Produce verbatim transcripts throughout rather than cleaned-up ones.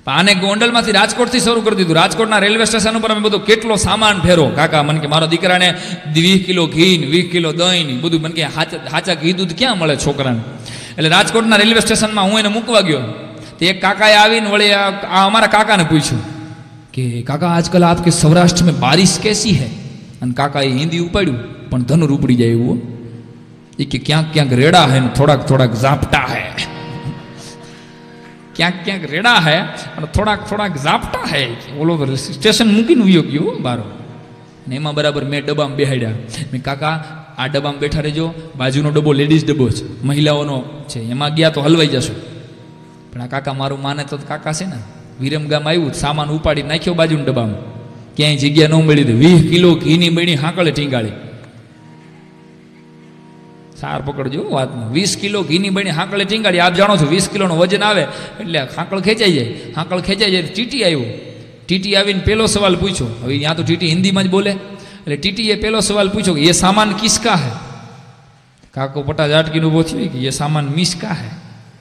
આને ગોંડલમાંથી રાજકોટથી શરૂ કરી દીધું. રાજકોટના રેલવે સ્ટેશન ઉપર અમે બધું કેટલો સામાન ફેરો. કાકા મને કે મારો દીકરાને વીસ કિલો ઘી ને વીસ કિલો દહીં ને બધું મને કે હાચા ઘી દૂધ ક્યાં મળે છોકરાને. એટલે રાજકોટના રેલવે સ્ટેશનમાં હું એને મૂકવા ગયો. તો એક કાકાએ આવીને વળી આ અમારા કાકાને પૂછ્યું કે કાકા આજકાલ આપકે સૌરાષ્ટ્ર મેં બારિશ કેસી હૈ. અને કાકાએ હિન્દી ઉપાડ્યું પણ ધનુર ઉપડી જાય એવું. એ કે ક્યાંક ક્યાંક રેડા હે ને થોડાક થોડાક ઝાપટા હે. ક્યાંક ક્યાંક રેડા હે અને થોડાક થોડાક ઝાપટા હે. ઓલો સ્ટેશન મૂકીને ઉયો ગયો બારો. ને એમાં બરાબર મેં ડબ્બામાં બેહાડ્યા. મેં કાકા આ ડબ્બામાં બેઠા રહેજો, બાજુનો ડબ્બો લેડીઝ ડબ્બો છે, મહિલાઓનો છે, એમાં ગયા તો હલવાઈ જશો. પણ આ કાકા મારું માને તો કાકા છે ને, વિરમગામ આવ્યું, સામાન ઉપાડી નાખ્યો બાજુના ડબ્બામાં, ક્યાંય જગ્યા ન મળી. વીસ કિલો ઘીની બની હાંકળે ટીંગાળી. સાર પકડજો વાતમાં. વીસ કિલો ઘીની બની હાંકળે ટીંગાળી. આપ જાણો છો વીસ કિલોનું વજન આવે એટલે હાંકળ ખેંચાઈ જાય. હાંકળ ખેંચાઈ જાય ટીટી આવ્યું. ટીટી આવીને પેલો સવાલ પૂછ્યો. હવે ત્યાં તો ટીટી હિન્દીમાં જ બોલે. એટલે ટીટીએ પેલો સવાલ પૂછ્યો કે એ સામાન કિસકા હે. કાકો પટા ઝાટકીને ઉભો થયો કે એ સામાન મિસકા હે.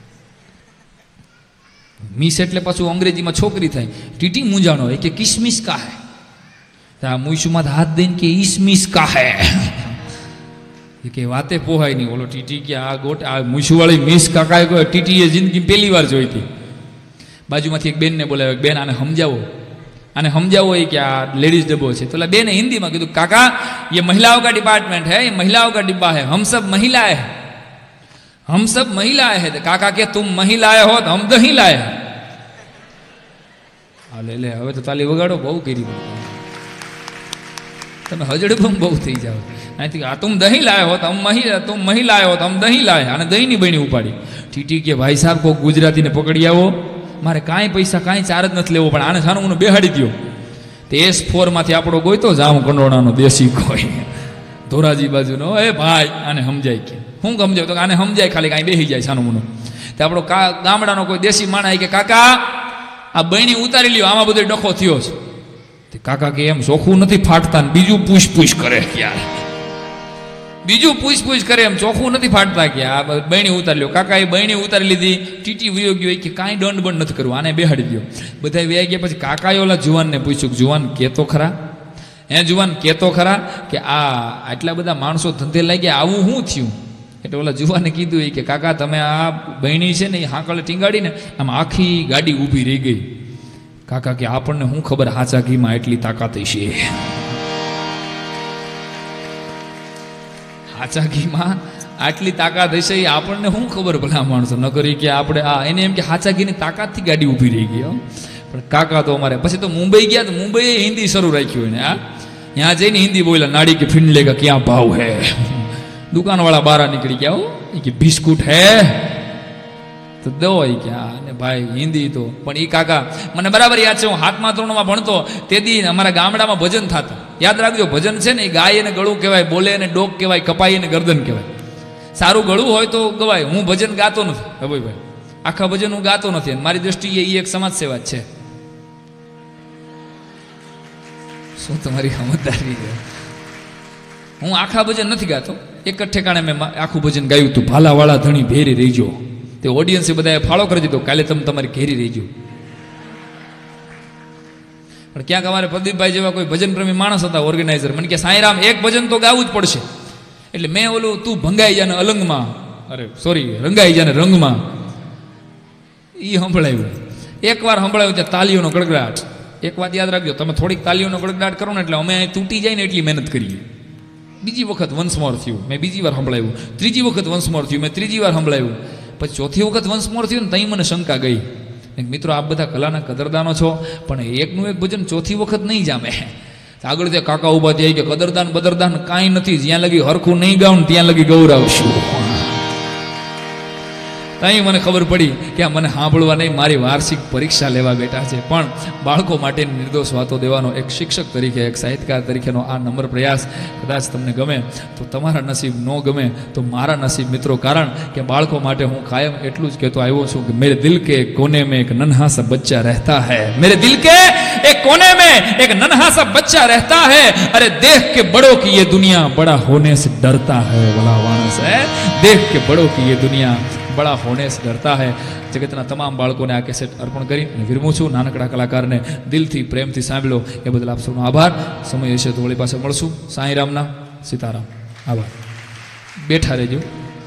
મિસ એટલે પાછું અંગ્રેજીમાં છોકરી થાય. ટીટી મૂંઝાણો હોય કે કિસમિસ કા હે. આ મૂછમાં હાથ દઈને કે ઈસમિસ કા હે. કે વાતે પોહાય નહીં. ઓલો ટીટી કે આ ગોટ આ મૂછવાળી મિસ કાકાએ કોઈ ટીટીએ જિંદગી પહેલી વાર જોઈ હતી. બાજુમાંથી એક બેનને બોલાવ્યો, બેન આને સમજાવો, આને સમજાવો એ કે આ લેડીઝ ડબ્બો છે. તો બેને હિન્દીમાં કીધું કાકા ये महिलाओं का डिपार्टमेंट है, ये महिलाओं का डिब्बा है, हम सब महिलाएं हैं, हम सब महिलाएं हैं. काका के तुम महिलाएं हो तो हम दही लाए. હા લે લે હવે તો તાલી વગાડો, બહુ કરી તમે હજડબમ બહુ થઈ જાઓ. અહીંથી આ તુમ દહીં લાયો હો તો હમ મહી તુમ મહી લાયો હો તો હમ દહીં લાયા. અને દહીંની બહેણી ઉપાડી. ટીટી કે ભાઈ સાહેબ કોઈ ગુજરાતીને પકડી આવો, મારે કાંઈ પૈસા કાંઈ ચાર્જ નથી લેવો, પણ આને સાનું હું બેહાડી દો. તો એસ ફોરમાંથી આપણો ગોઈતો જામ કંડોળાનો દેશી કોઈ ધોરાજી બાજુનો, એ ભાઈ આને સમજાય કે હું સમજાવ તો આને સમજાય ખાલી કાંઈ બેસી જાય સાનું મુનું. તો આપણો કા ગામડાનો કોઈ દેશી માણા કે કાકા આ બહેણી ઉતારી લ્યો, આમાં બધો ડખો થયો છે. તે કાકા કે એમ ચોખ્ખું નથી ફાટતા ને બીજું પૂછ પૂછ કરે ક્યારે, બીજું પૂછ પૂછ કરે એમ ચોખ્ખું નથી ફાટતા કે આ બહેણી ઉતારી લ્યો. કાકા એ બહેણી ઉતારી લીધી. ટીટી વયો ગયો કે કાંઈ દંડ બંધ નથી કરવું, આને બેહાડી દો. બધા વ્યા ગયા. પછી કાકાએ ઓલા જુવાનને પૂછ્યું, જુવાન કહેતો ખરા, હે જુવાન કહેતો ખરા કે આ આટલા બધા માણસો ધંધે લાગ્યા, આવું શું થયું? એટલે ઓલા જુવાને કીધું એ કે કાકા તમે આ બહેણી છે ને એ હાંકળે ટીંગાડીને આમ આખી ગાડી ઊભી રહી ગઈ. કાકા કે આપણને શું ખબર હાચા ઘીમાં એટલી તાકાત છે, હાચા ઘીમાં આટલી તાકાત હશે એ આપણને શું ખબર ભલા માણસો ન કરી કે આપણે આ એને એમ કે હાચા ઘીની તાકાતથી ગાડી ઊભી રહી ગઈ. પણ કાકા તો અમારે પછી તો મુંબઈ ગયા તો મુંબઈએ હિન્દી શરૂ રાખ્યું એને. આ ત્યાં જઈને હિન્દી બોલ્યા, નાડી કે ફિનલે કા ક્યાં ભાવ હે. દુકાનવાળા બહાર નીકળી ગયા, હો કે બિસ્કુટ હે તો દો કે ને ભાઈ હિન્દી તો. પણ એ કાકા મને બરાબર યાદ છે, હું હાથમાં ધોરણમાં ભણતો તે દી અમારા ગામડામાં ભજન થતા. યાદ રાખજો ભજન છે ને એ ગાય એને ગળું કહેવાય, બોલે એને ડોક કહેવાય, કપાઈ એને ગરદન કહેવાય. સારું ગળું હોય તો ગવાય. હું ભજન ગાતો નથી ભાઈ ભાઈ, આખા ભજન હું ગાતો નથી. મારી દ્રષ્ટિએ એ એક સમાજ સેવા જ છે. શું તમારી સમજદારી છે? હું આખા ભજન નથી ગાતો, એક જ ઠેકાણે મેં આખું ભજન ગાયું હતું, ભાલાવાળા ધણી ભેરી રહીજો. તે ઓડિયન્સે બધાએ ફાળો કરી દીધો, કાલે તમે તમારી ઘેરી રહીજો. પણ ક્યાંક અમારે પ્રદીપભાઈ જેવા કોઈ ભજન પ્રેમી માણસ હતા ઓર્ગેનાઇઝર, મને કે સાંઈરામ એક ભજન તો ગાવું જ પડશે. એટલે મેં ઓલું તું ભંગાઈ જાને અલંગમાં, અરે સોરી રંગાઈ જાને રંગમાં, એ સંભળાયું. એક વાર સંભળાયું ત્યાં તાલીઓનો ગડગડાટ. એક વાત યાદ રાખજો, તમે થોડીક તાલીઓનો ગડગડાટ કરો ને એટલે અમે તૂટી જાય ને એટલી મહેનત કરીએ. બીજી વખત વન્સ મોર થયું, મેં બીજી વાર સંભળાયું. ત્રીજી વખત વન્સ મોર થયું, મેં ત્રીજી વાર સંભળાયું. પછી ચોથી વખત વન્સ મોર થયું ને ત્યાં મને શંકા ગઈ. મિત્રો આપ બધા કલાના કદરદાનો છો, પણ એકનું એક ભજન ચોથી વખત નહીં જામે. આગળ ત્યાં કાકા ઉભા થયા કે કદરદાન બદરદાન કાંઈ નથી, જ્યાં લગી હરખું નહીં ગાઉં ત્યાં લગી ગૌરાવશું. ત્યાં મને ખબર પડી કે આ મને સાંભળવા નહીં, મારી વાર્ષિક પરીક્ષા લેવા બેઠા છે. પણ બાળકો માટે નિર્દોષ વાતો દેવાનો એક શિક્ષક તરીકે, એક સાહિત્યકાર તરીકેનો આ નમ્ર પ્રયાસ કદાચ તમને ગમે તો તમારા નસીબ ન ગમે તો મારા નસીબ મિત્રો. કારણ કે બાળકો માટે હું કાયમ એટલું જ કહેતો આવ્યો છું કે મેરે દિલ કે કોને મેં એક નન્હા સા બચ્ચા રહેતા હૈ, મેરે દિલ કે એક કોને મેં એક નન્હા સા બચ્ચા રહેતા હૈ, અરે દેખ કે બड़ों की ये दुनिया बड़ा होने से डरता है, वाला वाणस है, देख के बड़ों की ये दुनिया બડા હોને સે ડરતા હૈ જગતના તમામ બાળકોને આ કેસેટ અર્પણ કરી અને વિરમું છું. નાનકડા કલાકારને દિલથી પ્રેમથી સાંભળ્યો એ બદલ આપ સૌનો આભાર. સમય હશે તો વળી પાસે મળશું. સાંઈ રામના સીતારામ. આભાર. બેઠા રહેજો.